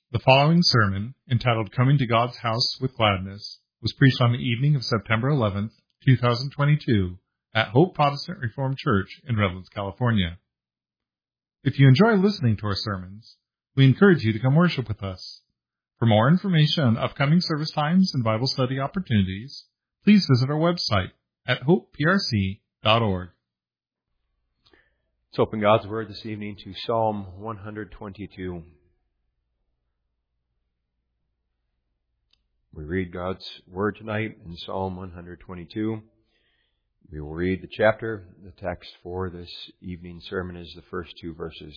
The following sermon, entitled Coming to God's House with Gladness, was preached on the evening of September 11th, 2022, at Hope Protestant Reformed Church in Redlands, California. If you enjoy listening to our sermons, we encourage you to come worship with us. For more information on upcoming service times and Bible study opportunities, please visit our website at hopeprc.org. Let's open God's Word this evening to Psalm 122. We read God's Word tonight in Psalm 122. We will read the chapter. The text for this evening's sermon is the first two verses.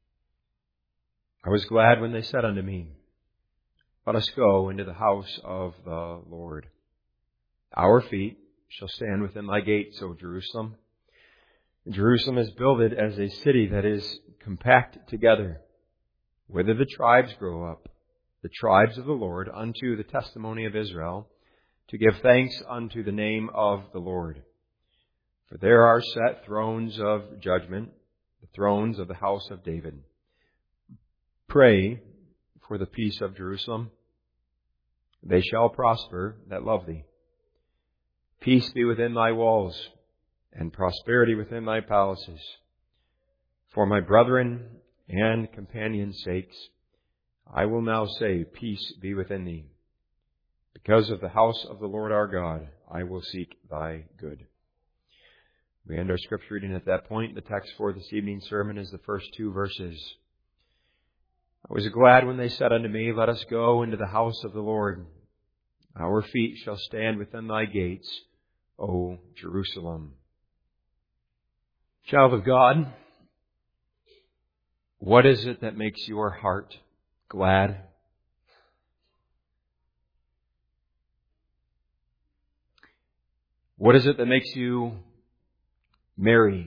I was glad when they said unto me, Let us go into the house of the Lord. Our feet shall stand within thy gates, O Jerusalem. Jerusalem is builded as a city that is compact together, whither the tribes grow up, the tribes of the Lord, unto the testimony of Israel, to give thanks unto the name of the Lord. For there are set thrones of judgment, the thrones of the house of David. Pray for the peace of Jerusalem. They shall prosper that love thee. Peace be within thy walls, and prosperity within thy palaces. For my brethren and companions' sakes, I will now say, Peace be within thee. Because of the house of the Lord our God, I will seek thy good. We end our scripture reading at that point. The text for this evening's sermon is the first two verses. I was glad when they said unto me, Let us go into the house of the Lord. Our feet shall stand within thy gates, O Jerusalem. Child of God, what is it that makes your heart glad? What is it that makes you merry?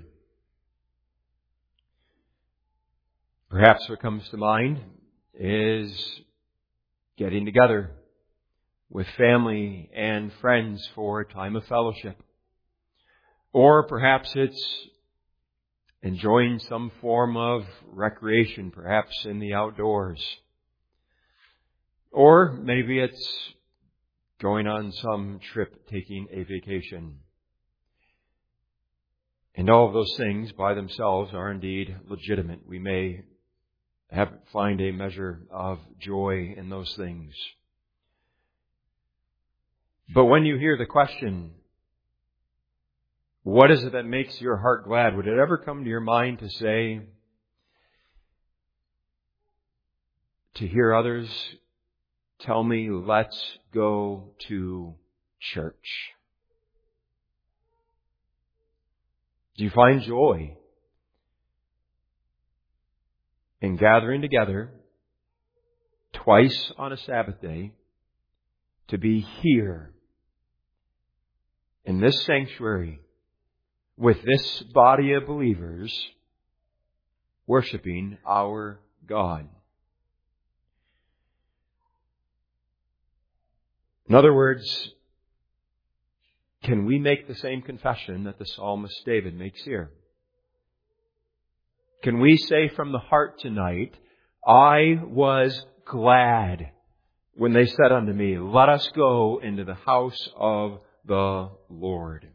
Perhaps what comes to mind is getting together with family and friends for a time of fellowship. Or perhaps it's enjoying some form of recreation, perhaps in the outdoors. Or maybe it's going on some trip, taking a vacation. And all of those things by themselves are indeed legitimate. We may find a measure of joy in those things. But when you hear the question, what is it that makes your heart glad? Would it ever come to your mind to say, to hear others tell me, let's go to church? Do you find joy in gathering together twice on a Sabbath day to be here in this sanctuary with this body of believers worshiping our God? In other words, can we make the same confession that the psalmist David makes here? Can we say from the heart tonight, I was glad when they said unto me, Let us go into the house of the Lord?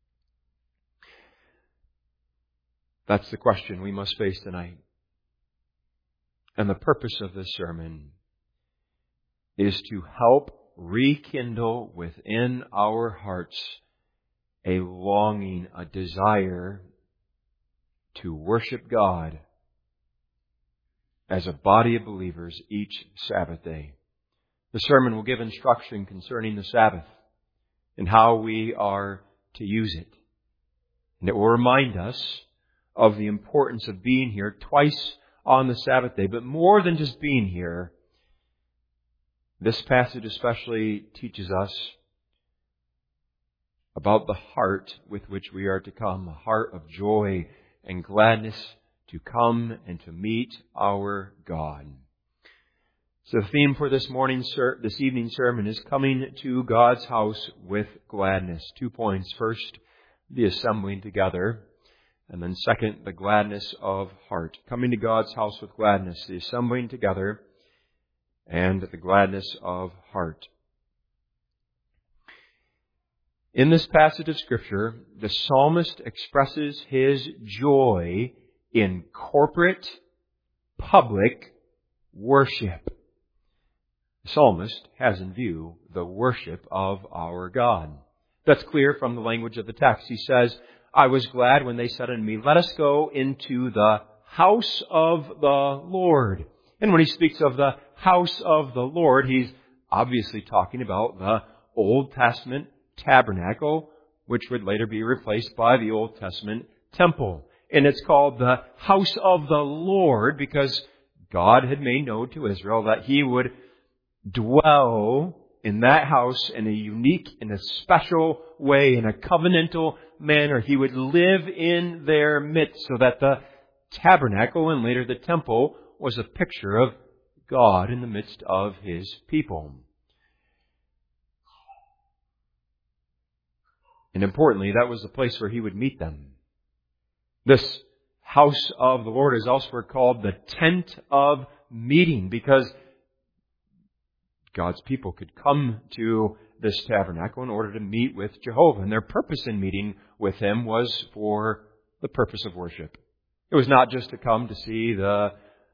That's the question we must face tonight. And the purpose of this sermon is to help rekindle within our hearts a longing, a desire to worship God as a body of believers each Sabbath day. The sermon will give instruction concerning the Sabbath and how we are to use it. And it will remind us of the importance of being here twice on the Sabbath day. But more than just being here, this passage especially teaches us about the heart with which we are to come, a heart of joy and gladness to come and to meet our God. So the theme for this evening's sermon is coming to God's house with gladness. 2 points. First, the assembling together. And then second, the gladness of heart. Coming to God's house with gladness, the assembling together, and the gladness of heart. In this passage of Scripture, the psalmist expresses his joy in corporate, public worship. The psalmist has in view the worship of our God. That's clear from the language of the text. He says, I was glad when they said unto me, let us go into the house of the Lord. And when he speaks of the house of the Lord, he's obviously talking about the Old Testament tabernacle, which would later be replaced by the Old Testament temple. And it's called the house of the Lord because God had made known to Israel that He would dwell in that house in a unique, in a special way, in a covenantal manner. He would live in their midst, so that the tabernacle and later the temple was a picture of God in the midst of His people. And importantly, that was the place where He would meet them. This house of the Lord is elsewhere called the tent of meeting, because God's people could come to this tabernacle in order to meet with Jehovah. And their purpose in meeting with Him was for the purpose of worship. It was not just to come to see the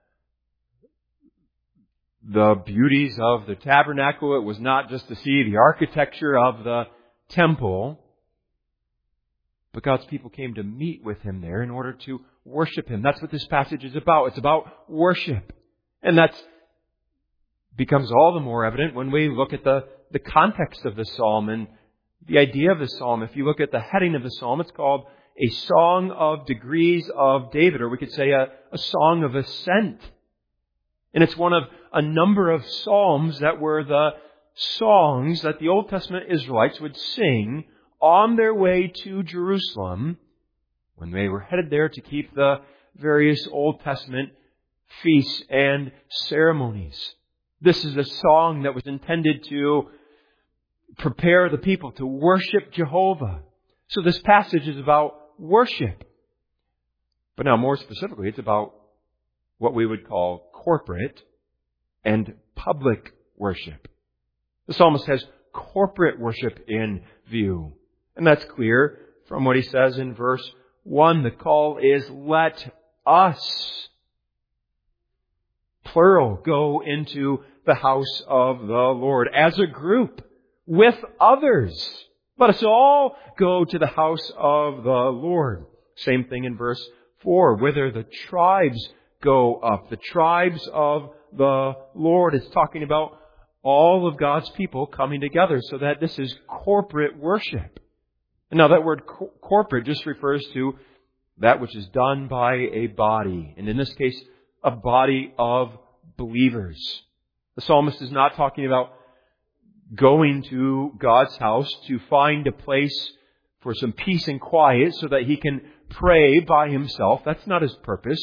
beauties of the tabernacle. It was not just to see the architecture of the temple. But God's people came to meet with Him there in order to worship Him. That's what this passage is about. It's about worship. And that becomes all the more evident when we look at the context of the psalm and the idea of the psalm. If you look at the heading of the psalm, it's called a song of degrees of David, or we could say a song of ascent. And it's one of a number of psalms that were the songs that the Old Testament Israelites would sing on their way to Jerusalem when they were headed there to keep the various Old Testament feasts and ceremonies. This is a song that was intended to prepare the people to worship Jehovah. So this passage is about worship. But now more specifically, it's about what we would call corporate and public worship. The psalmist has corporate worship in view. And that's clear from what he says in verse 1. The call is, let us, plural, go into the house of the Lord as a group with others. Let us all go to the house of the Lord. Same thing in verse 4, whither the tribes go up. The tribes of the Lord is talking about all of God's people coming together, so that this is corporate worship. And now that word corporate just refers to that which is done by a body. And in this case, a body of believers. The psalmist is not talking about going to God's house to find a place for some peace and quiet so that he can pray by himself. That's not his purpose.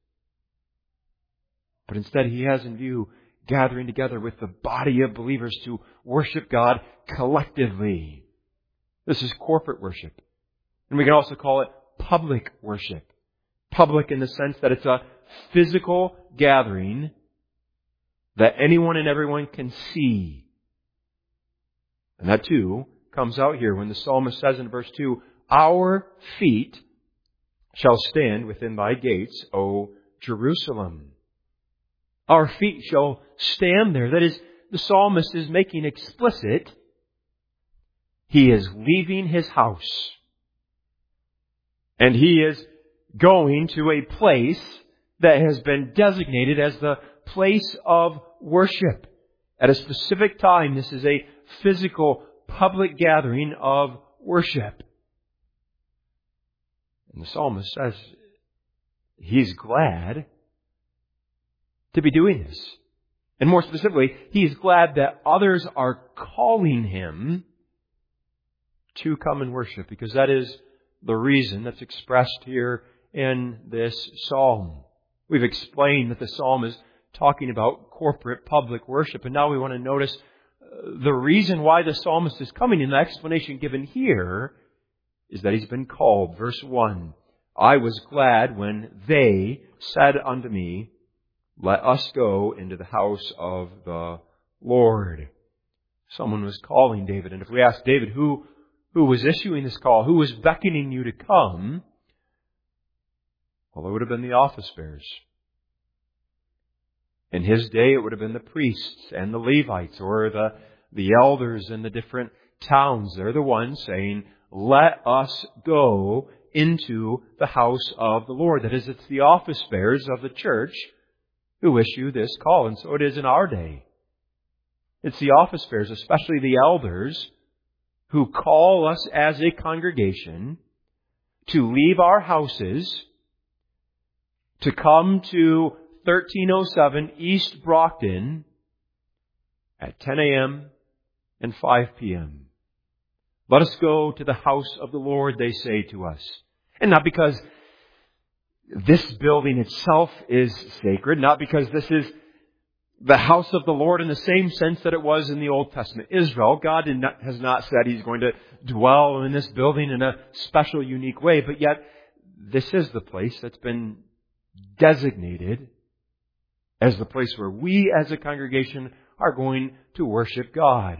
But instead he has in view gathering together with the body of believers to worship God collectively. This is corporate worship. And we can also call it public worship. Public in the sense that it's a physical gathering that anyone and everyone can see. And that too comes out here when the psalmist says in verse 2, our feet shall stand within thy gates, O Jerusalem. Our feet shall stand there. That is, the psalmist is making explicit he is leaving his house. And he is going to a place that has been designated as the place of worship. At a specific time, this is a physical public gathering of worship. And the psalmist says he's glad to be doing this. And more specifically, he's glad that others are calling him to come and worship, because that is the reason that's expressed here in this psalm. We've explained that the psalm is talking about corporate public worship, and now we want to notice the reason why the psalmist is coming. And the explanation given here is that he's been called. Verse 1, I was glad when they said unto me, Let us go into the house of the Lord. Someone was calling David, and if we ask David who was issuing this call, who was beckoning you to come, well, it would have been the office bearers. In his day, it would have been the priests and the Levites, or the elders in the different towns. They're the ones saying, let us go into the house of the Lord. That is, it's the office bearers of the church who issue this call. And so it is in our day. It's the office bearers, especially the elders, who call us as a congregation to leave our houses, to come to 1307 East Brockton at 10 a.m. and 5 p.m. Let us go to the house of the Lord, they say to us. And not because this building itself is sacred, not because this is the house of the Lord in the same sense that it was in the Old Testament. Israel, God has not said He's going to dwell in this building in a special, unique way, but yet this is the place that's been designated as the place where we as a congregation are going to worship God.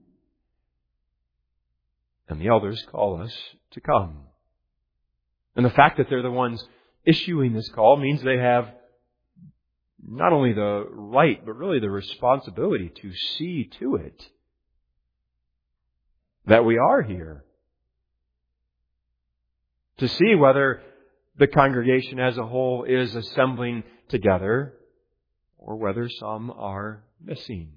And the elders call us to come. And the fact that they're the ones issuing this call means they have not only the right, but really the responsibility to see to it that we are here. To see whether the congregation as a whole is assembling together or whether some are missing.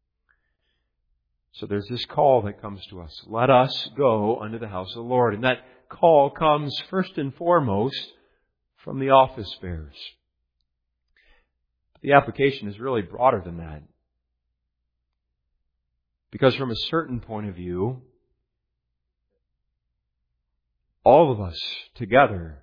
So there's this call that comes to us. Let us go unto the house of the Lord. And that call comes first and foremost from the office bearers. The application is really broader than that. Because from a certain point of view, all of us together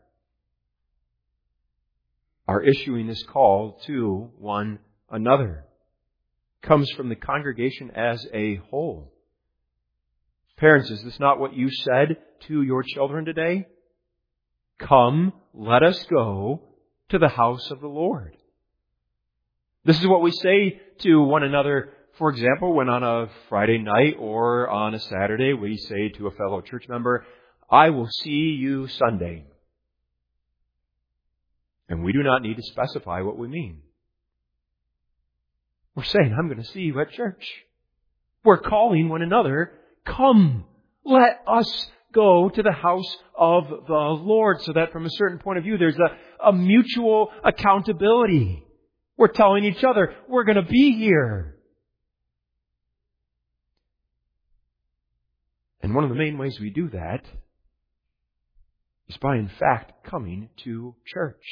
are issuing this call to one another. It comes from the congregation as a whole. Parents, is this not what you said to your children today? Come, let us go to the house of the Lord. This is what we say to one another, for example, when on a Friday night or on a Saturday we say to a fellow church member, I will see you Sunday. And we do not need to specify what we mean. We're saying, I'm going to see you at church. We're calling one another, come, let us go to the house of the Lord. So that from a certain point of view, there's a mutual accountability. We're telling each other, we're going to be here. And one of the main ways we do that is by, in fact, coming to church.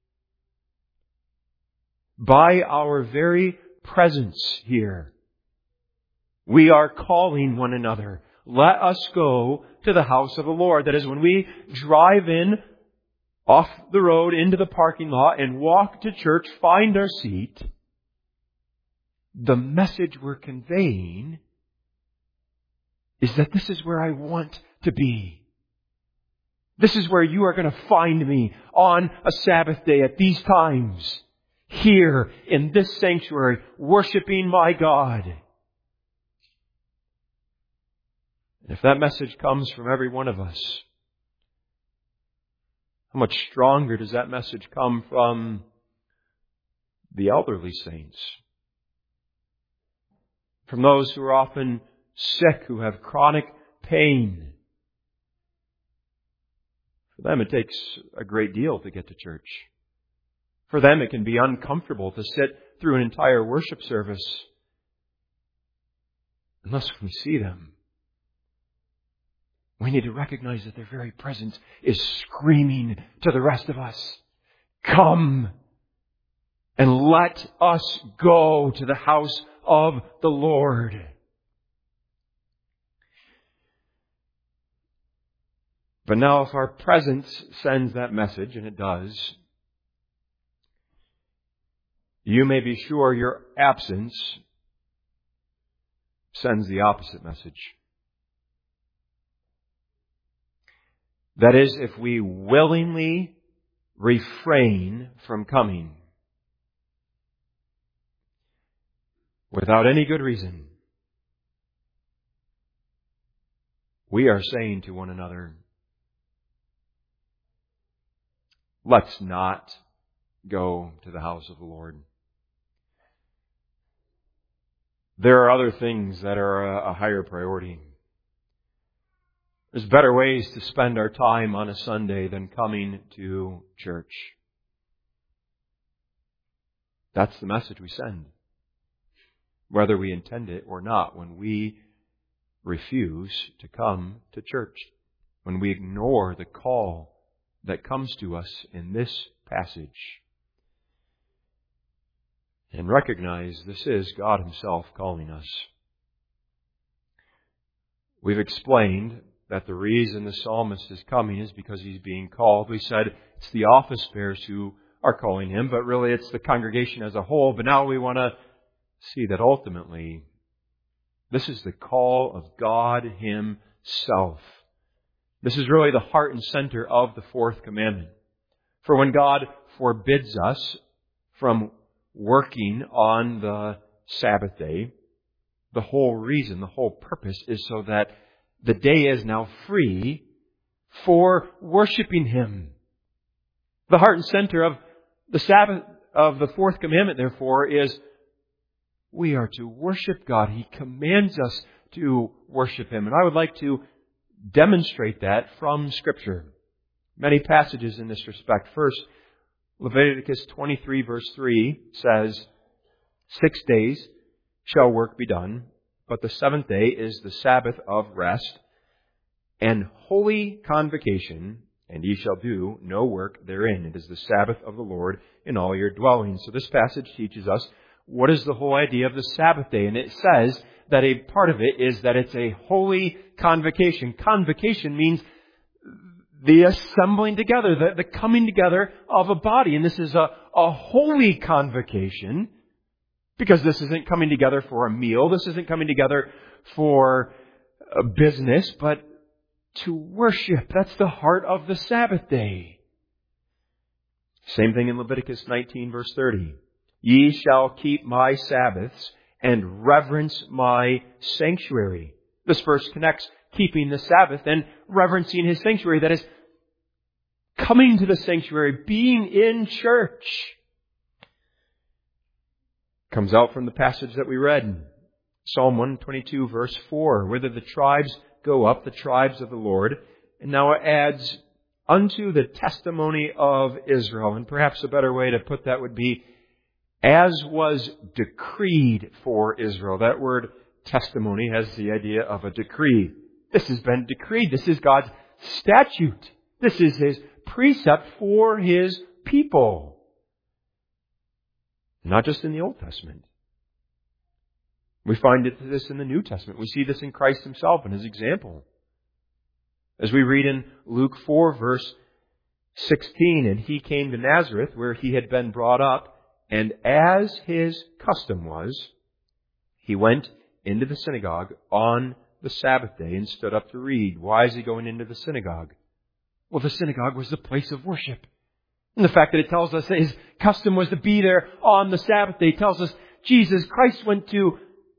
By our very presence here, we are calling one another. Let us go to the house of the Lord. That is, when we drive in off the road into the parking lot and walk to church, find our seat, the message we're conveying is that this is where I want to be. This is where you are going to find me on a Sabbath day at these times, here in this sanctuary, worshiping my God. And if that message comes from every one of us, how much stronger does that message come from the elderly saints? From those who are often sick, who have chronic pain. For them, it takes a great deal to get to church. For them, it can be uncomfortable to sit through an entire worship service unless we see them. We need to recognize that their very presence is screaming to the rest of us, come and let us go to the house of the Lord. But now if our presence sends that message, and it does, you may be sure your absence sends the opposite message. That is, if we willingly refrain from coming, without any good reason, we are saying to one another, let's not go to the house of the Lord. There are other things that are a higher priority. There's better ways to spend our time on a Sunday than coming to church. That's the message we send, whether we intend it or not, when we refuse to come to church, when we ignore the call that comes to us in this passage, and recognize this is God Himself calling us. We've explained that the reason the psalmist is coming is because he's being called. We said it's the office bearers who are calling him, but really it's the congregation as a whole. But now we want to see that ultimately this is the call of God Himself. This is really the heart and center of the fourth commandment. For when God forbids us from working on the Sabbath day, the whole reason, the whole purpose is so that the day is now free for worshiping Him. The heart and center of the Sabbath, of the fourth commandment, therefore, is we are to worship God. He commands us to worship Him. And I would like to demonstrate that from Scripture. Many passages in this respect. First, Leviticus 23 verse 3 says, 6 days shall work be done, but the seventh day is the Sabbath of rest and holy convocation, and ye shall do no work therein. It is the Sabbath of the Lord in all your dwellings. So this passage teaches us what is the whole idea of the Sabbath day. And it says that a part of it is that it's a holy convocation. Convocation means the assembling together, the coming together of a body. And this is a holy convocation, because this isn't coming together for a meal. This isn't coming together for a business, but to worship. That's the heart of the Sabbath day. Same thing in Leviticus 19 verse 30. Ye shall keep my Sabbaths and reverence my sanctuary. This verse connects keeping the Sabbath and reverencing His sanctuary. That is, coming to the sanctuary, being in church. Comes out from the passage that we read. Psalm 122 verse 4. Whither the tribes go up, the tribes of the Lord. And now it adds, unto the testimony of Israel. And perhaps a better way to put that would be, as was decreed for Israel. That word testimony has the idea of a decree. This has been decreed. This is God's statute. This is His precept for His people. Not just in the Old Testament. We find this in the New Testament. We see this in Christ Himself and His example. As we read in Luke 4 verse 16, and He came to Nazareth where He had been brought up, and as His custom was, He went into the synagogue on the Sabbath day and stood up to read. Why is He going into the synagogue? Well, the synagogue was the place of worship. And the fact that it tells us that His custom was to be there on the Sabbath day tells us Jesus Christ went to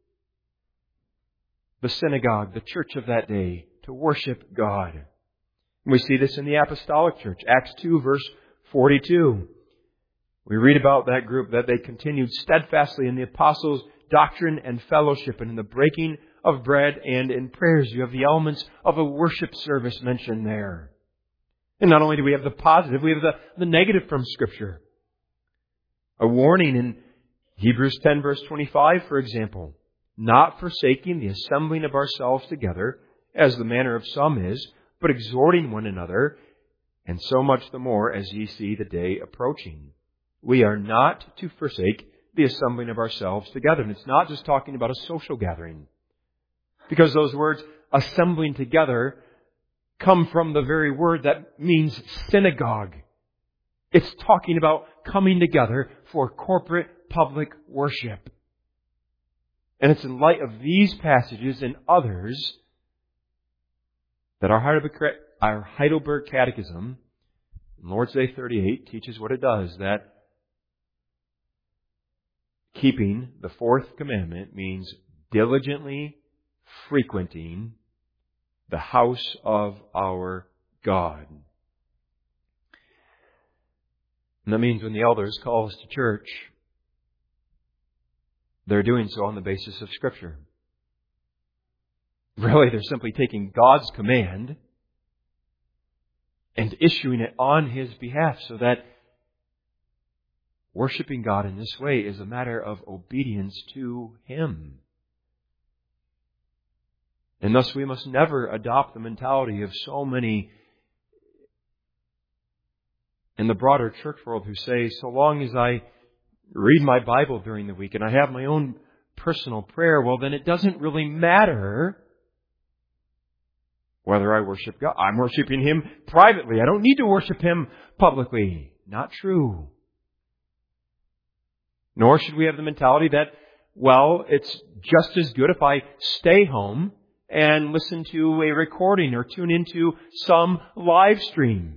the synagogue, the church of that day, to worship God. And we see this in the apostolic church. Acts 2 verse 42. We read about that group that they continued steadfastly in the apostles' doctrine and fellowship, and in the breaking of bread and in prayers. You have the elements of a worship service mentioned there. And not only do we have the positive, we have the negative from Scripture. A warning in Hebrews 10 verse 25, for example. Not forsaking the assembling of ourselves together, as the manner of some is, but exhorting one another, and so much the more as ye see the day approaching. We are not to forsake the assembling of ourselves together. And it's not just talking about a social gathering. Because those words, assembling together, come from the very word that means synagogue. It's talking about coming together for corporate public worship. And it's in light of these passages and others that our Heidelberg Catechism, Lord's Day 38, teaches what it does. That Keeping the fourth commandment means diligently frequenting the house of our God. And that means when the elders call us to church, they're doing so on the basis of Scripture. Really, they're simply taking God's command and issuing it on His behalf, so that worshiping God in this way is a matter of obedience to Him. And thus we must never adopt the mentality of so many in the broader church world who say, so long as I read my Bible during the week and I have my own personal prayer, well, then it doesn't really matter whether I worship God. I'm worshiping Him privately. I don't need to worship Him publicly. Not true. Nor should we have the mentality that, well, it's just as good if I stay home and listen to a recording or tune into some live stream.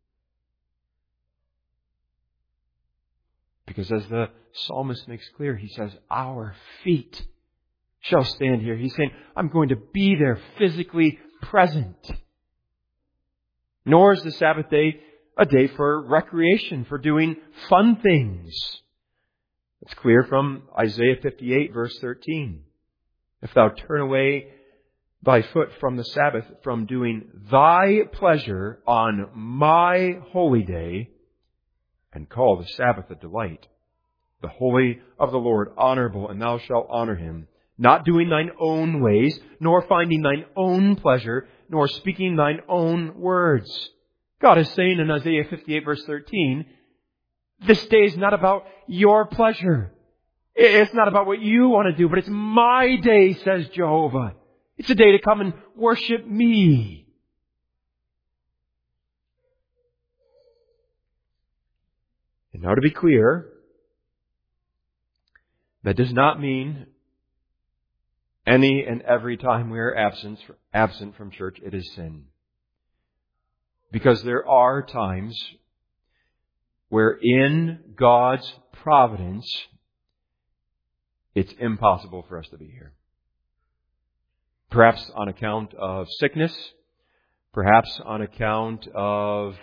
Because as the psalmist makes clear, he says, our feet shall stand here. He's saying, I'm going to be there physically present. Nor is the Sabbath day a day for recreation, for doing fun things. It's clear from Isaiah 58, verse 13. If thou turn away thy foot from the Sabbath, from doing thy pleasure on my holy day, and call the Sabbath a delight, the holy of the Lord honorable, and thou shalt honor Him, not doing thine own ways, nor finding thine own pleasure, nor speaking thine own words. God is saying in Isaiah 58, verse 13, this day is not about your pleasure. It's not about what you want to do, but it's my day, says Jehovah. It's a day to come and worship me. And now to be clear, that does not mean any and every time we are absent from church, it is sin. Because there are times where in God's providence, it's impossible for us to be here. Perhaps on account of sickness, perhaps on account of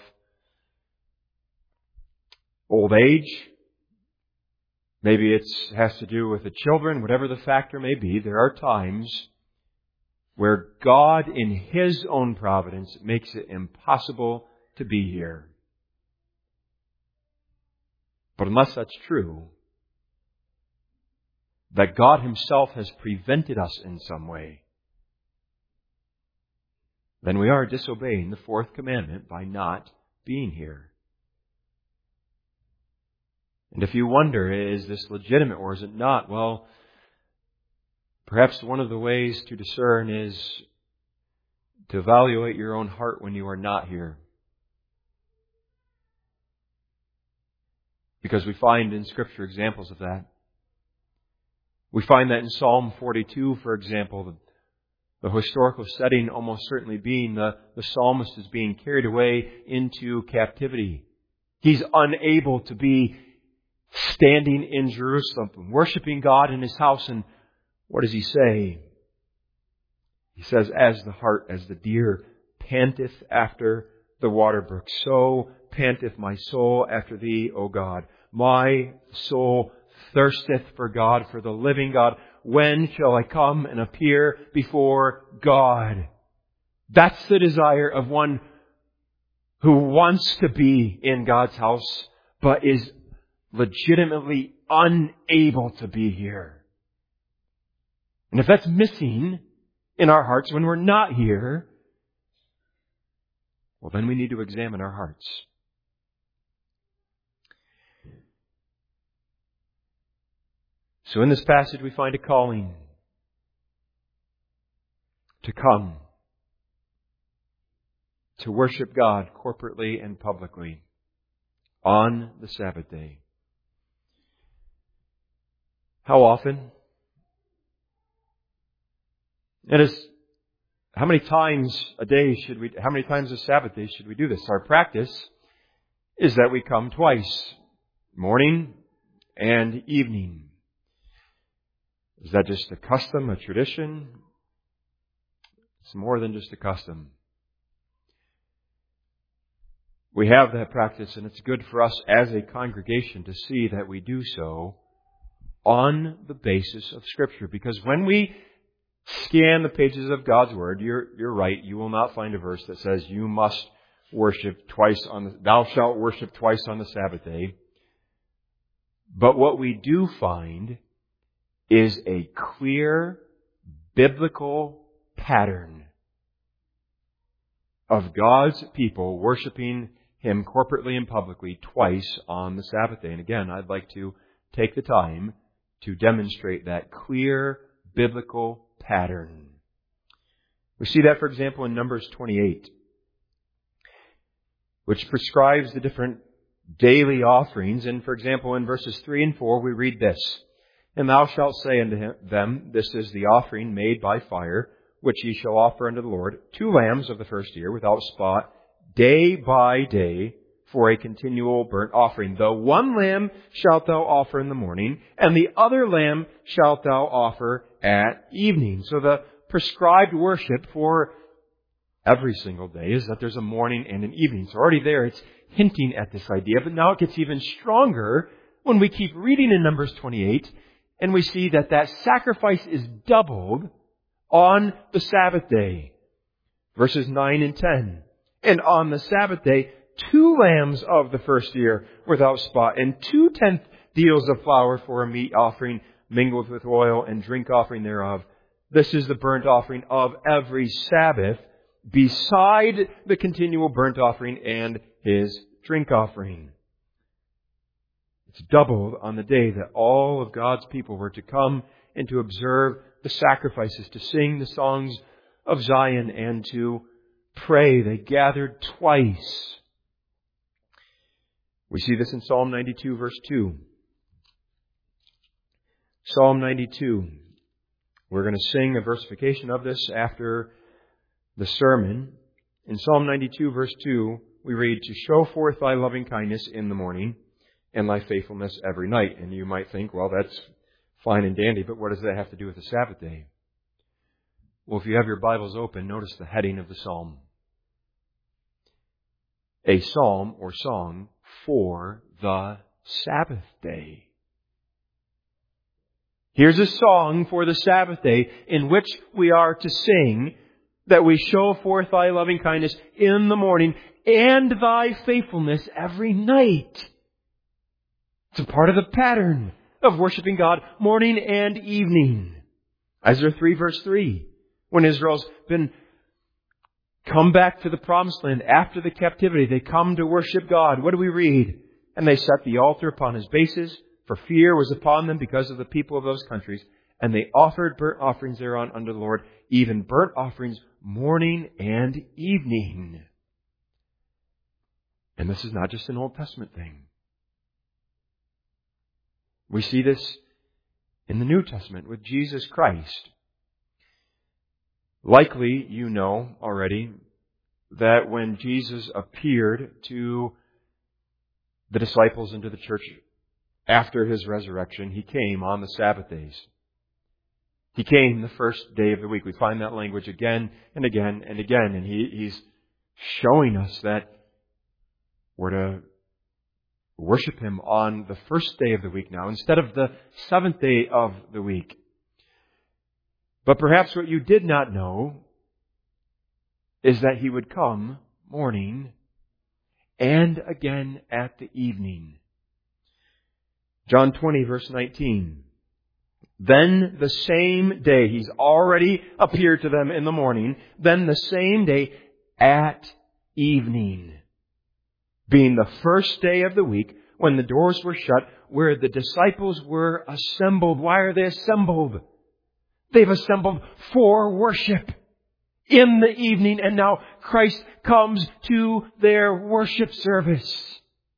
old age, maybe it has to do with the children, whatever the factor may be, there are times where God in His own providence makes it impossible to be here. But unless that's true, that God Himself has prevented us in some way, then we are disobeying the fourth commandment by not being here. And if you wonder, is this legitimate or is it not? Well, perhaps one of the ways to discern is to evaluate your own heart when you are not here. Because we find in Scripture examples of that. We find that in Psalm 42, for example, the historical setting almost certainly being the psalmist is being carried away into captivity. He's unable to be standing in Jerusalem, worshiping God in His house. And what does he say? He says, as the deer panteth after the water brook, so panteth my soul after Thee, O God. My soul thirsteth for God, for the living God. When shall I come and appear before God? That's the desire of one who wants to be in God's house, but is legitimately unable to be here. And if that's missing in our hearts when we're not here, well, then we need to examine our hearts. So in this passage we find a calling to come, to worship God corporately and publicly on the Sabbath day. How often? How many times a Sabbath day should we do this? Our practice is that we come twice, morning and evening. Is that just a custom, a tradition? It's more than just a custom. We have that practice, and it's good for us as a congregation to see that we do so on the basis of Scripture. Because when we scan the pages of God's Word, you're right, you will not find a verse that says you must worship thou shalt worship twice on the Sabbath day. But what we do find is a clear biblical pattern of God's people worshiping Him corporately and publicly twice on the Sabbath day. And again, I'd like to take the time to demonstrate that clear biblical pattern. We see that, for example, in Numbers 28, which prescribes the different daily offerings. And, for example, in verses 3 and 4, we read this: "And thou shalt say unto them, This is the offering made by fire, which ye shall offer unto the Lord, 2 lambs of the first year, without spot, day by day, for a continual burnt offering. The one lamb shalt thou offer in the morning, and the other lamb shalt thou offer at evening." So the prescribed worship for every single day is that there's a morning and an evening. So already there it's hinting at this idea, but now it gets even stronger when we keep reading in Numbers 28, and we see that that sacrifice is doubled on the Sabbath day. Verses 9 and 10. "And on the Sabbath day, 2 lambs of the first year without spot, and 2/10 deals of flour for a meat offering mingled with oil, and drink offering thereof. This is the burnt offering of every Sabbath, beside the continual burnt offering and his drink offering." It's doubled on the day that all of God's people were to come and to observe the sacrifices, to sing the songs of Zion, and to pray. They gathered twice. We see this in Psalm 92, verse 2. Psalm 92. We're going to sing a versification of this after the sermon. In Psalm 92, verse 2, we read, "To show forth thy loving kindness in the morning, and thy faithfulness every night." And you might think, well, that's fine and dandy, but what does that have to do with the Sabbath day? Well, if you have your Bibles open, notice the heading of the psalm. A psalm or song for the Sabbath day. Here's a song for the Sabbath day in which we are to sing that we show forth thy loving kindness in the morning and thy faithfulness every night. It's a part of the pattern of worshiping God morning and evening. Isaiah 3 verse 3. When Israel's been come back to the promised land after the captivity, they come to worship God. What do we read? "And they set the altar upon his bases, for fear was upon them because of the people of those countries. And they offered burnt offerings thereon unto the Lord, even burnt offerings morning and evening." And this is not just an Old Testament thing. We see this in the New Testament with Jesus Christ. Likely, you know already that when Jesus appeared to the disciples and to the church after His resurrection, He came on the Sabbath days. He came the first day of the week. We find that language again and again and again. And He's showing us that we're to worship Him on the first day of the week now, instead of the 7th day of the week. But perhaps what you did not know is that He would come morning and again at the evening. John 20, verse 19. "Then the same day," He's already appeared to them in the morning, "then the same day at evening, being the first day of the week, when the doors were shut, where the disciples were assembled." Why are they assembled? They've assembled for worship in the evening, and now Christ comes to their worship service.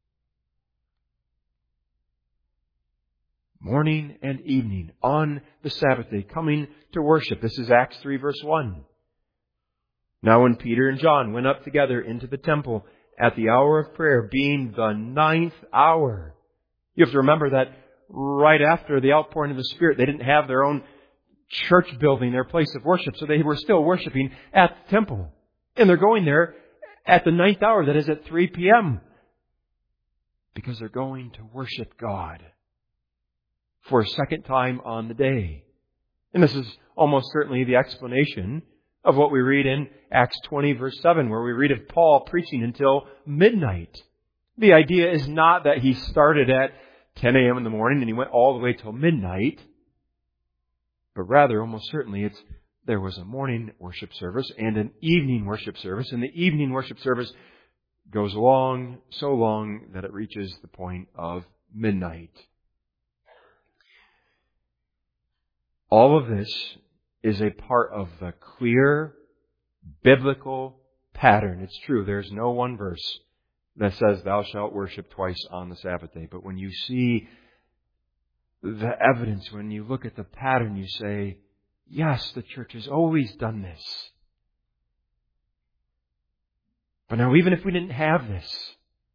Morning and evening on the Sabbath day, coming to worship. This is Acts 3 verse 1. "Now when Peter and John went up together into the temple at the hour of prayer, being the 9th hour." You have to remember that right after the outpouring of the Spirit, they didn't have their own church building, their place of worship. So they were still worshiping at the temple. And they're going there at the 9th hour, that is at 3 p.m. Because they're going to worship God for a second time on the day. And this is almost certainly the explanation of what we read in Acts 20 verse 7, where we read of Paul preaching until midnight. The idea is not that he started at 10 a.m. in the morning and he went all the way till midnight, but rather, almost certainly, there was a morning worship service and an evening worship service, and the evening worship service goes long, so long that it reaches the point of midnight. All of this is a part of the clear biblical pattern. It's true, there's no one verse that says, "Thou shalt worship twice on the Sabbath day." But when you see the evidence, when you look at the pattern, you say, yes, the church has always done this. But now, even if we didn't have this,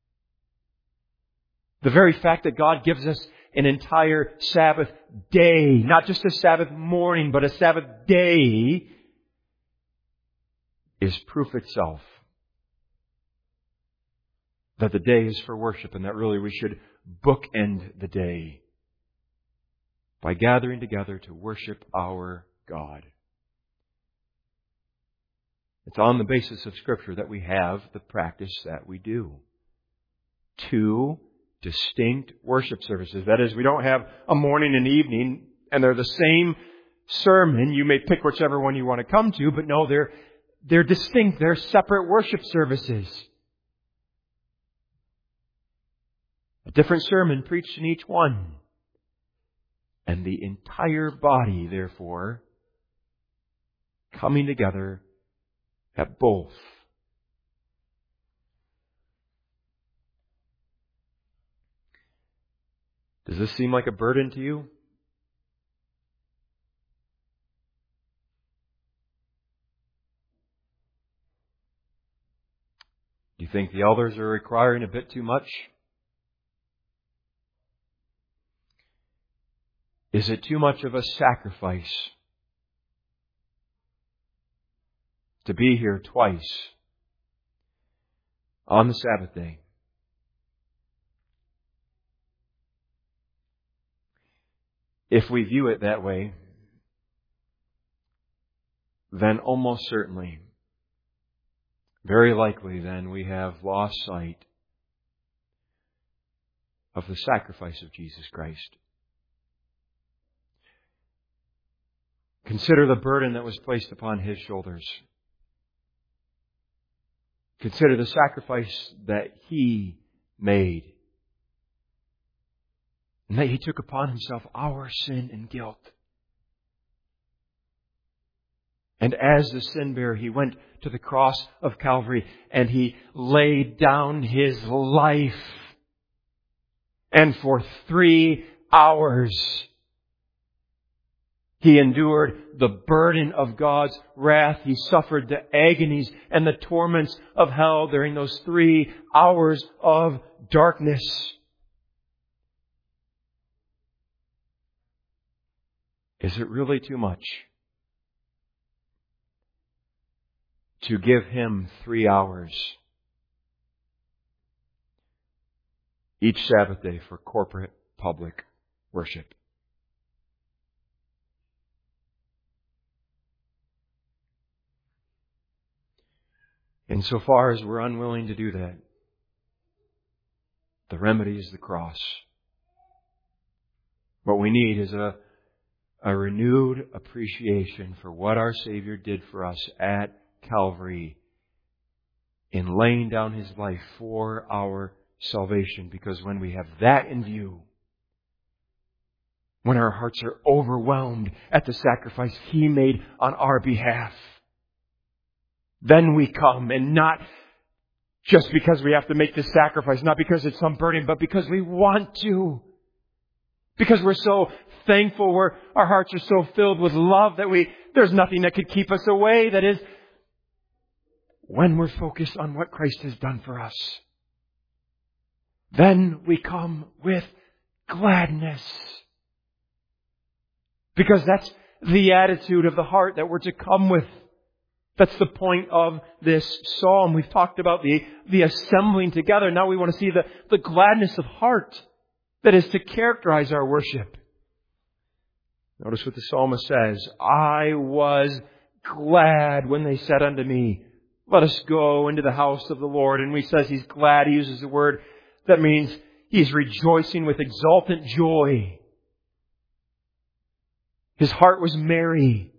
the very fact that God gives us an entire Sabbath day, not just a Sabbath morning, but a Sabbath day, is proof itself that the day is for worship and that really we should bookend the day by gathering together to worship our God. It's on the basis of Scripture that we have the practice that we do. 2 distinct worship services. That is, we don't have a morning and evening, and they're the same sermon. You may pick whichever one you want to come to, but no, they're distinct. They're separate worship services. A different sermon preached in each one. And the entire body, therefore, coming together at both. Does this seem like a burden to you? Do you think the elders are requiring a bit too much? Is it too much of a sacrifice to be here twice on the Sabbath day? If we view it that way, then almost certainly, very likely then, we have lost sight of the sacrifice of Jesus Christ. Consider the burden that was placed upon His shoulders. Consider the sacrifice that He made. And that He took upon Himself our sin and guilt. And as the sin bearer, He went to the cross of Calvary and He laid down His life. And for 3 hours, He endured the burden of God's wrath. He suffered the agonies and the torments of hell during those 3 hours of darkness. Is it really too much to give Him 3 hours each Sabbath day for corporate public worship? Insofar as we're unwilling to do that, the remedy is the cross. What we need is a renewed appreciation for what our Savior did for us at Calvary in laying down His life for our salvation. Because when we have that in view, when our hearts are overwhelmed at the sacrifice He made on our behalf, then we come, and not just because we have to make this sacrifice, not because it's some burden, but because we want to. Because we're so thankful, our hearts are so filled with love that there's nothing that could keep us away. That is, when we're focused on what Christ has done for us, then we come with gladness. Because the attitude of the heart that we're to come with. That's the point of this psalm. We've talked about the assembling together. Now we want to see the gladness of heart that is to characterize our worship. Notice what the psalmist says. I was glad when they said unto me, let us go into the house of the Lord. And when he says he's glad, he uses the word that means he's rejoicing with exultant joy. His heart was merry.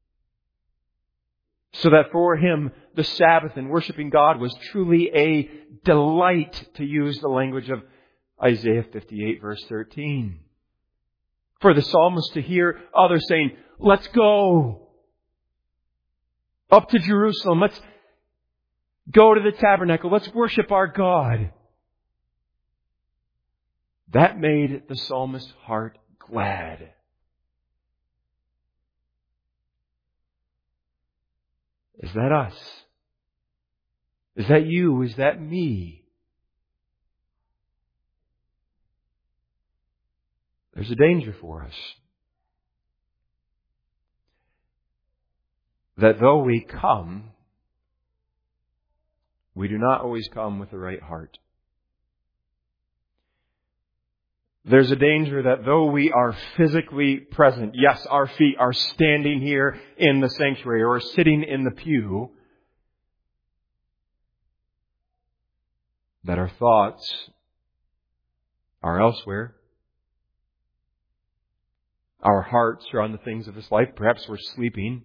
So that for him, the Sabbath and worshiping God was truly a delight, to use the language of Isaiah 58 verse 13. For the psalmist to hear others saying, let's go up to Jerusalem. Let's go to the tabernacle. Let's worship our God. That made the psalmist's heart glad. Is that us? Is that you? Is that me? There's a danger for us. That though we come, we do not always come with the right heart. There's a danger that though we are physically present, yes, our feet are standing here in the sanctuary or sitting in the pew, that our thoughts are elsewhere. Our hearts are on the things of this life. Perhaps we're sleeping.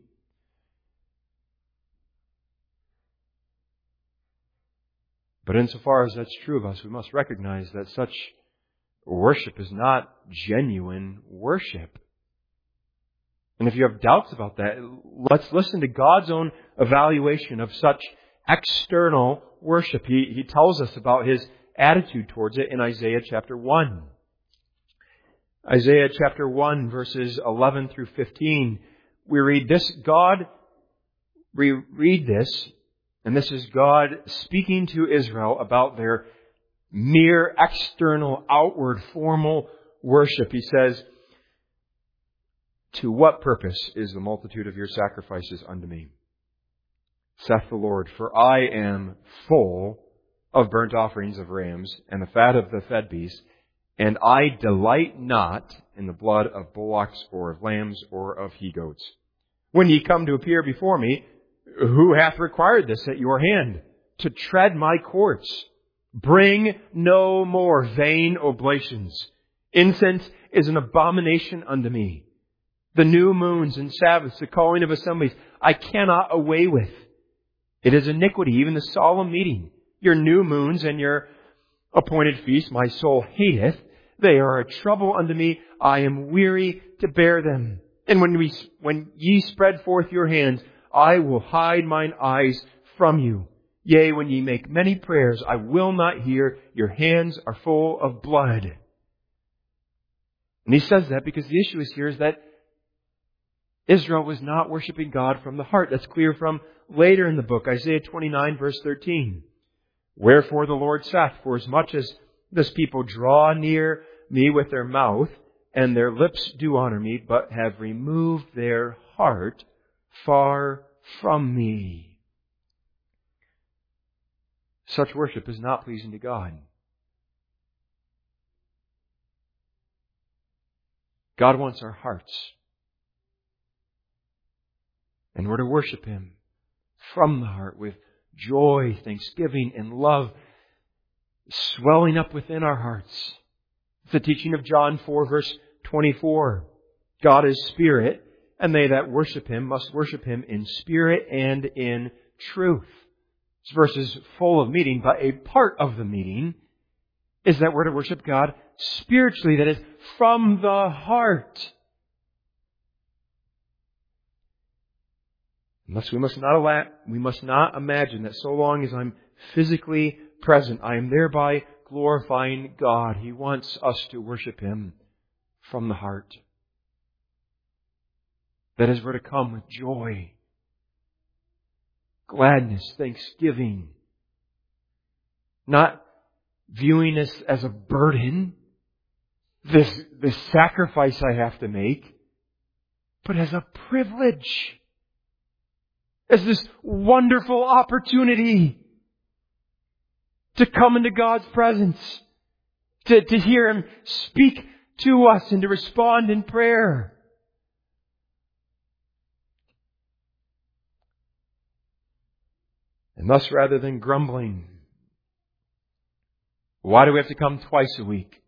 But insofar as that's true of us, we must recognize that such worship is not genuine worship. And if you have doubts about that, let's listen to God's own evaluation of such external worship. He tells us about His attitude towards it in Isaiah chapter 1. Isaiah chapter 1 verses 11 through 15. We read this, and this is God speaking to Israel about their mere external, outward, formal worship. He says, to what purpose is the multitude of your sacrifices unto me? Saith the Lord, for I am full of burnt offerings of rams and the fat of the fed beasts, and I delight not in the blood of bullocks or of lambs or of he-goats. When ye come to appear before me, who hath required this at your hand? To tread my courts. Bring no more vain oblations. Incense is an abomination unto me. The new moons and Sabbaths, the calling of assemblies, I cannot away with. It is iniquity, even the solemn meeting. Your new moons and your appointed feasts my soul hateth. They are a trouble unto me. I am weary to bear them. And when ye spread forth your hands, I will hide mine eyes from you. Yea, when ye make many prayers, I will not hear. Your hands are full of blood. And he says that because the issue is here is that Israel was not worshiping God from the heart. That's clear from later in the book, Isaiah 29 verse 13. Wherefore the Lord saith, for as much as this people draw near me with their mouth, and their lips do honor me, but have removed their heart far from me. Such worship is not pleasing to God. God wants our hearts. And we're to worship Him from the heart with joy, thanksgiving, and love swelling up within our hearts. It's the teaching of John 4 verse 24. God is spirit, and they that worship Him must worship Him in spirit and in truth. This verse is full of meaning, but a part of the meaning is that we're to worship God spiritually, that is, from the heart. We must not imagine that so long as I'm physically present, I am thereby glorifying God. He wants us to worship Him from the heart. That is, we're to come with joy, gladness, thanksgiving. Not viewing this as a burden, this sacrifice I have to make. but as a privilege, as this wonderful opportunity to come into God's presence, to hear Him speak to us and to respond in prayer. And thus, rather than grumbling, why do we have to come twice a week?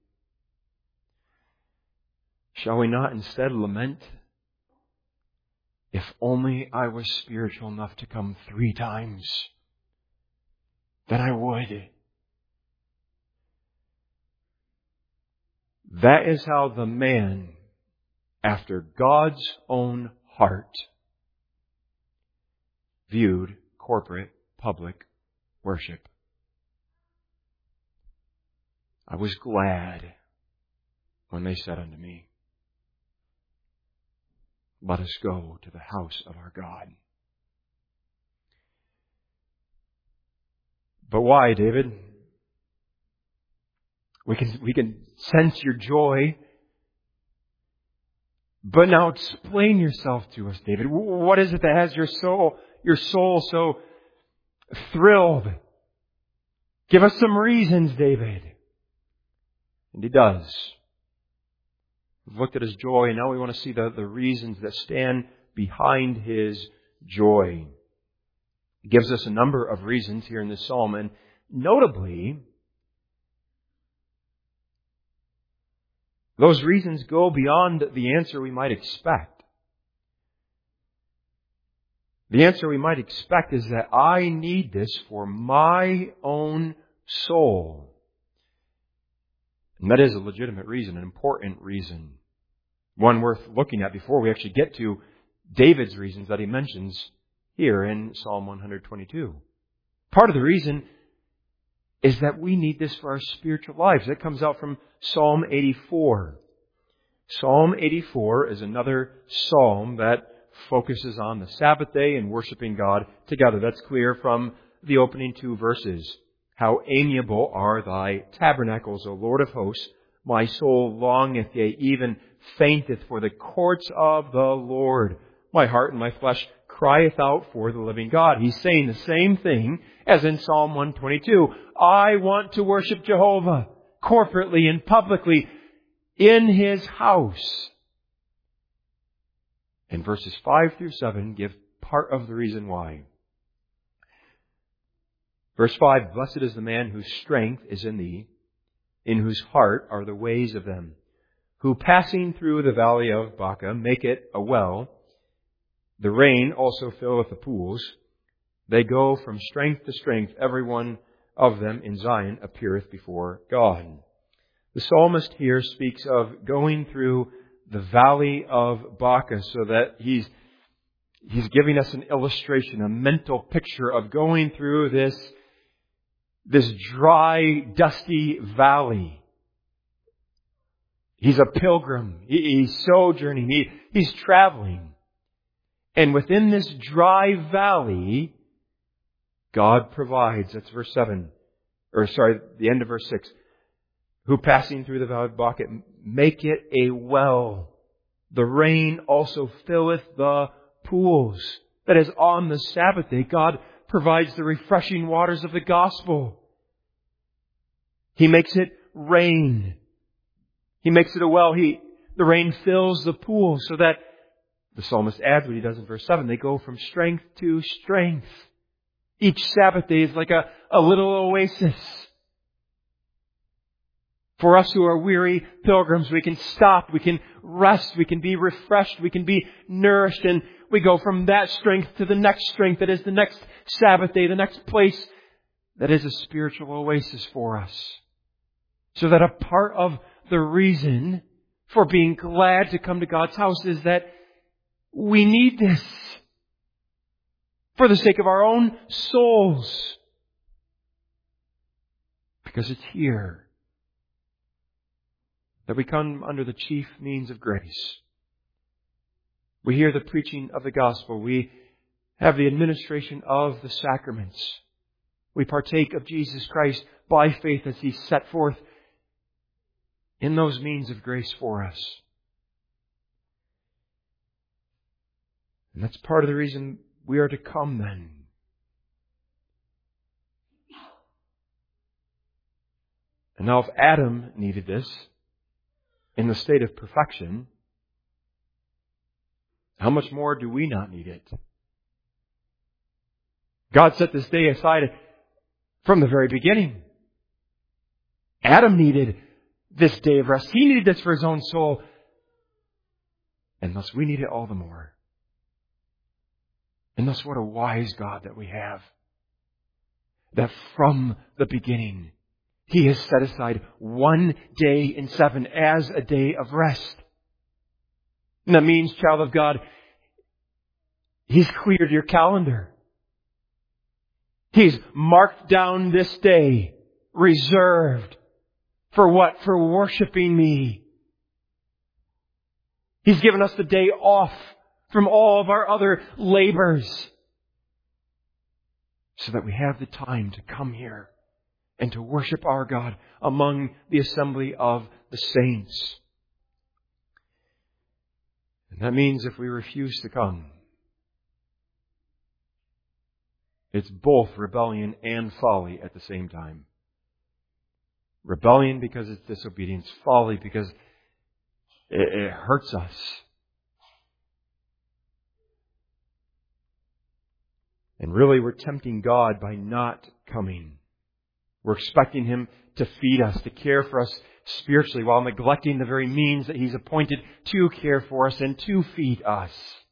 Shall we not instead lament, if only I was spiritual enough to come 3 times, then I would. That is how the man after God's own heart viewed corporate public worship. I was glad when they said unto me, let us go to the house of our God. But why, David? We can sense your joy. But now explain yourself to us, David. What is it that has your soul so thrilled? Give us some reasons, David. And he does. We've looked at his joy, and now we want to see the reasons that stand behind his joy. He gives us a number of reasons here in this psalm, and notably, those reasons go beyond the answer we might expect. The answer we might expect is that I need this for my own soul. And that is a legitimate reason, an important reason. One worth looking at before we actually get to David's reasons that he mentions here in Psalm 122. Part of the reason is that we need this for our spiritual lives. That comes out from Psalm 84. Psalm 84 is another psalm that focuses on the Sabbath day and worshiping God together. That's clear from the opening 2 verses. How amiable are thy tabernacles, O Lord of hosts. My soul longeth, yea, even fainteth for the courts of the Lord. My heart and my flesh crieth out for the living God. He's saying the same thing as in Psalm 122. I want to worship Jehovah corporately and publicly in His house. And verses 5 through 7 give part of the reason why. Verse 5, blessed is the man whose strength is in thee, in whose heart are the ways of them, who passing through the valley of Baca make it a well. The rain also filleth the pools. They go from strength to strength. Every one of them in Zion appeareth before God. The psalmist here speaks of going through the valley of Baca, so that he's giving us an illustration, a mental picture of going through this dry, dusty valley. He's a pilgrim. He's sojourning. He's traveling. And within this dry valley, God provides. That's verse 7. The end of verse 6. Who passing through the valley of Baca make it a well. The rain also filleth the pools. That is, on the Sabbath day, God provides the refreshing waters of the gospel. He makes it rain. He makes it a well. The rain fills the pool, so that the psalmist adds what he does in verse 7. They go from strength to strength. Each Sabbath day is like a little oasis. For us who are weary pilgrims, we can stop, we can rest, we can be refreshed, we can be nourished, and we go from that strength to the next strength that is the next Sabbath day, the next place that is a spiritual oasis for us. So that a part of the reason for being glad to come to God's house is that we need this for the sake of our own souls. Because it's here that we come under the chief means of grace. We hear the preaching of the gospel. We have the administration of the sacraments. We partake of Jesus Christ by faith as He set forth in those means of grace for us. And that's part of the reason we are to come then. And now if Adam needed this in the state of perfection, how much more do we not need it? God set this day aside from the very beginning. Adam needed this day of rest. He needed this for his own soul. And thus we need it all the more. And thus what a wise God that we have. That from the beginning, He has set aside one day in 7 as a day of rest. And that means, child of God, He's cleared your calendar. He's marked down this day, reserved. For what? For worshiping me. He's given us the day off from all of our other labors, so that we have the time to come here and to worship our God among the assembly of the saints. And that means if we refuse to come, it's both rebellion and folly at the same time. Rebellion because it's disobedience. Folly because it hurts us. And really we're tempting God by not coming. We're expecting Him to feed us, to care for us spiritually, while neglecting the very means that He's appointed to care for us and to feed us.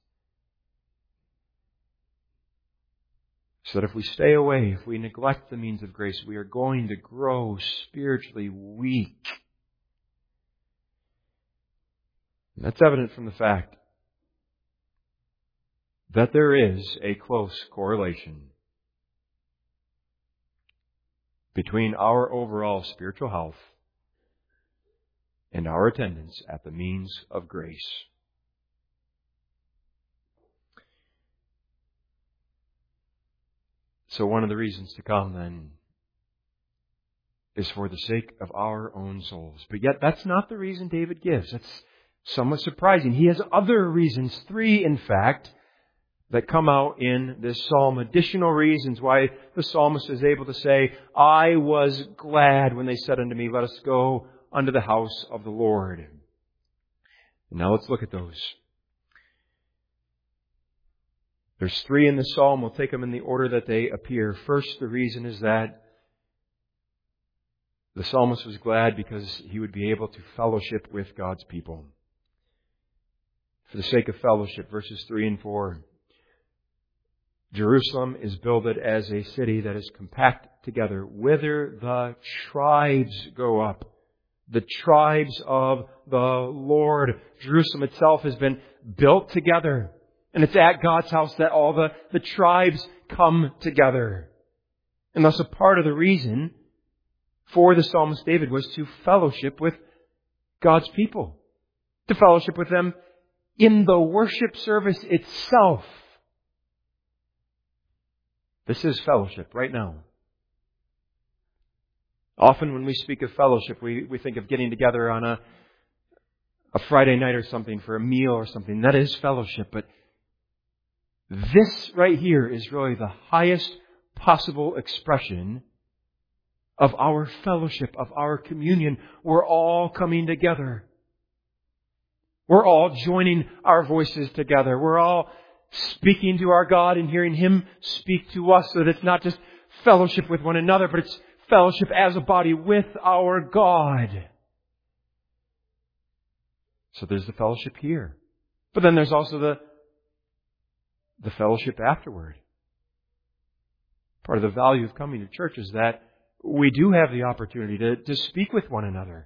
So that if we stay away, if we neglect the means of grace, we are going to grow spiritually weak. And that's evident from the fact that there is a close correlation between our overall spiritual health and our attendance at the means of grace. So one of the reasons to come then is for the sake of our own souls. But yet that's not the reason David gives. That's somewhat surprising. He has other reasons, 3 in fact, that come out in this psalm. Additional reasons why the psalmist is able to say, I was glad when they said unto me, let us go unto the house of the Lord. And now let's look at those. There's 3 in the psalm. We'll take them in the order that they appear. First, the reason is that the psalmist was glad because he would be able to fellowship with God's people. For the sake of fellowship, verses 3 and 4. Jerusalem is builded as a city that is compact together, whither the tribes go up. The tribes of the Lord. Jerusalem itself has been built together. And it's at God's house that all the tribes come together. And thus a part of the reason for the psalmist David was to fellowship with God's people. To fellowship with them in the worship service itself. This is fellowship right now. Often when we speak of fellowship, we think of getting together on a Friday night or something for a meal or something. That is fellowship. But this right here is really the highest possible expression of our fellowship, of our communion. We're all coming together. We're all joining our voices together. We're all speaking to our God and hearing Him speak to us, so that it's not just fellowship with one another, but it's fellowship as a body with our God. So there's the fellowship here. But then there's also the fellowship afterward. Part of the value of coming to church is that we do have the opportunity to speak with one another,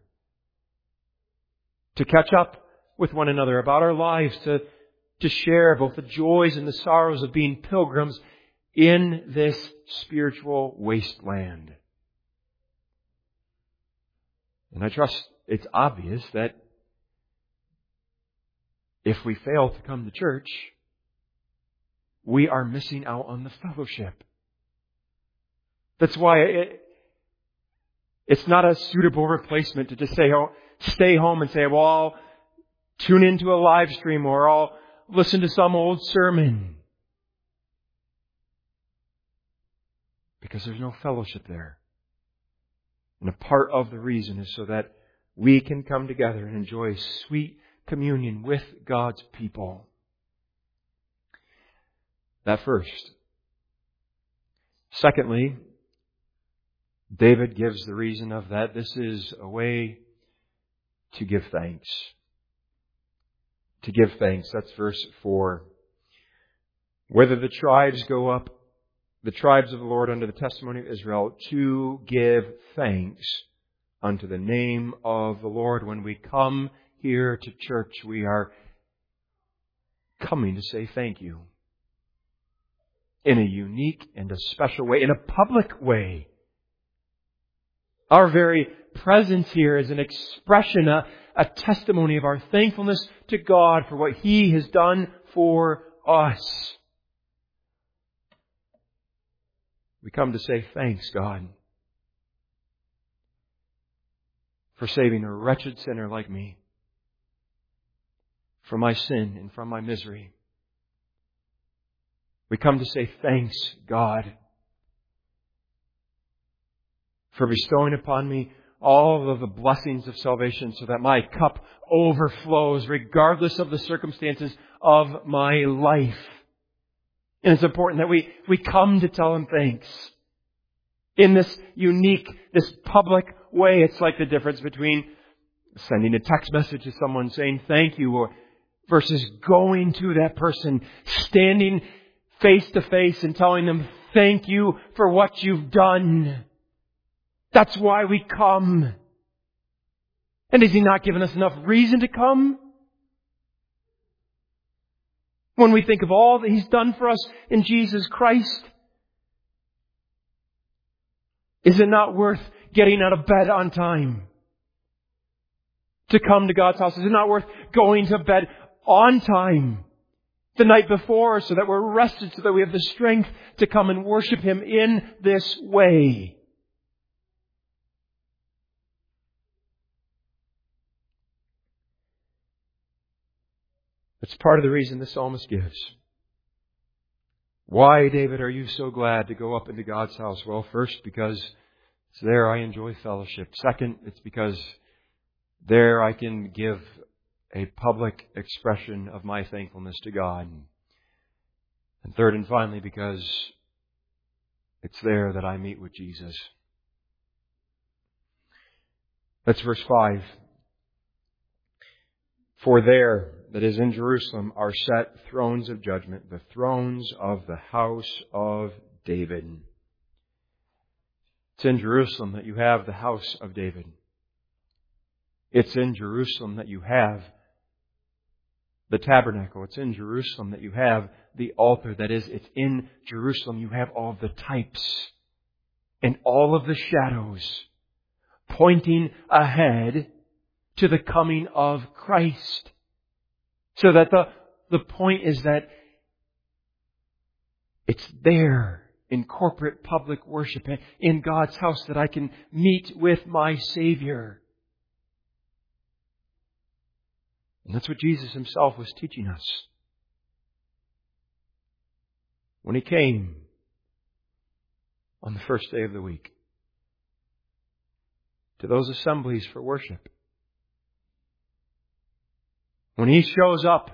to catch up with one another about our lives, to share both the joys and the sorrows of being pilgrims in this spiritual wasteland. And I trust it's obvious that if we fail to come to church, we are missing out on the fellowship. That's why it's not a suitable replacement to just say, stay home and say, well, I'll tune into a live stream, or listen to some old sermon. Because there's no fellowship there. And a part of the reason is so that we can come together and enjoy sweet communion with God's people. That first. Secondly, David gives the reason of that. This is a way to give thanks. To give thanks. That's verse 4. Whether the tribes go up, the tribes of the Lord under the testimony of Israel, to give thanks unto the name of the Lord. When we come here to church, we are coming to say thank you. In a unique and a special way, in a public way. Our very presence here is an expression, a testimony of our thankfulness to God for what He has done for us. We come to say thanks, God, for saving a wretched sinner like me from my sin and from my misery. We come to say thanks, God, for bestowing upon me all of the blessings of salvation so that my cup overflows regardless of the circumstances of my life. And it's important that we come to tell Him thanks. In this unique, this public way, it's like the difference between sending a text message to someone saying thank you or versus going to that person, standing face to face and telling them thank you for what you've done. That's why we come. And has He not given us enough reason to come? When we think of all that He's done for us in Jesus Christ, is it not worth getting out of bed on time to come to God's house? Is it not worth going to bed on time the night before so that we're rested, so that we have the strength to come and worship Him in this way? It's part of the reason the psalmist gives. Why, David, are you so glad to go up into God's house? Well, first, because it's there I enjoy fellowship. Second, it's because there I can give a public expression of my thankfulness to God. And third and finally, because it's there that I meet with Jesus. That's verse 5. For there, that is in Jerusalem, are set thrones of judgment, the thrones of the house of David. It's in Jerusalem that you have the house of David. It's in Jerusalem that you have the tabernacle. It's in Jerusalem that you have the altar. That is, it's in Jerusalem you have all of the types and all of the shadows pointing ahead to the coming of Christ. So that the point is that it's there in corporate public worship in God's house that I can meet with my Savior. And that's what Jesus Himself was teaching us when He came on the first day of the week to those assemblies for worship. When He shows up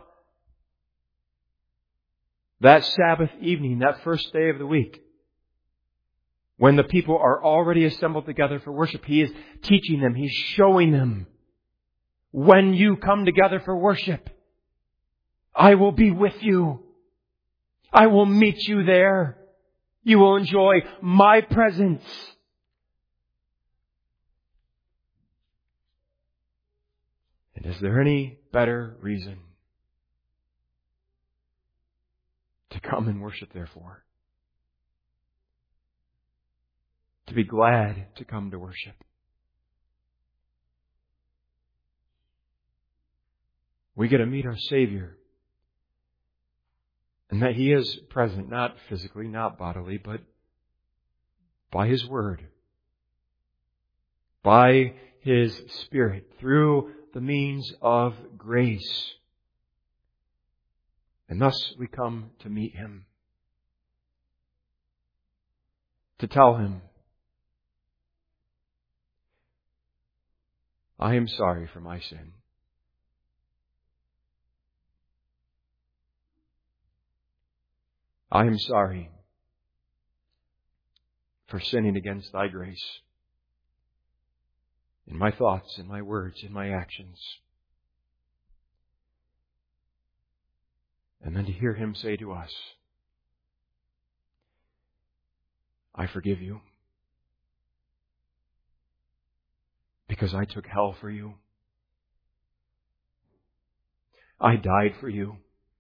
that Sabbath evening, that first day of the week, when the people are already assembled together for worship, He is teaching them, He's showing them, when you come together for worship, I will be with you. I will meet you there. You will enjoy my presence. And is there any better reason to come and worship, therefore? To be glad to come to worship. We get to meet our Savior. And that He is present, not physically, not bodily, but by His Word. By His Spirit, through the means of grace. And thus we come to meet Him, to tell Him, I am sorry for my sin. I am sorry for sinning against Thy grace in my thoughts, in my words, in my actions. And then to hear Him say to us, I forgive you because I took hell for you. I died for you.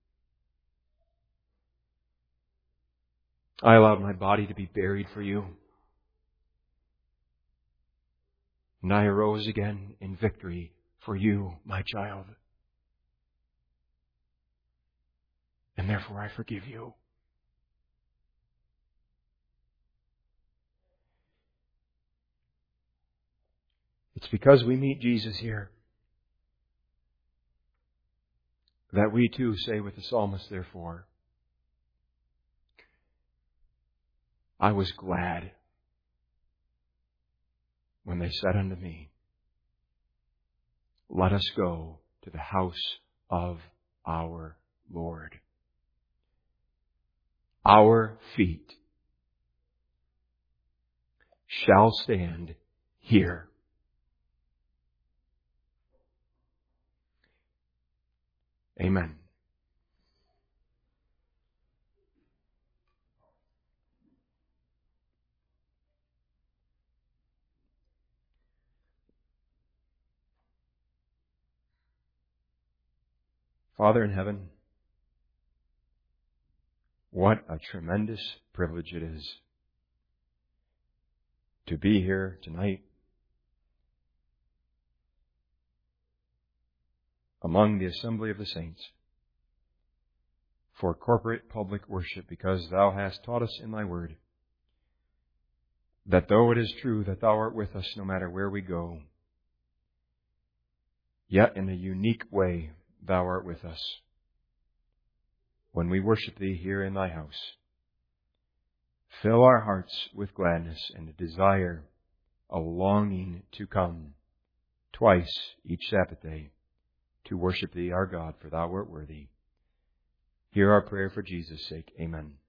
I allowed my body to be buried for you. And I arose again in victory for you, my child. And therefore I forgive you. It's because we meet Jesus here that we too say with the psalmist, therefore, I was glad when they said unto me, let us go to the house of our Lord. Our feet shall stand here. Amen. Father in heaven, what a tremendous privilege it is to be here tonight among the assembly of the saints for corporate public worship, because Thou hast taught us in Thy word that though it is true that Thou art with us no matter where we go, yet in a unique way Thou art with us when we worship Thee here in Thy house. Fill our hearts with gladness and a desire, a longing to come twice each Sabbath day to worship Thee, our God, for Thou art worthy. Hear our prayer for Jesus' sake. Amen.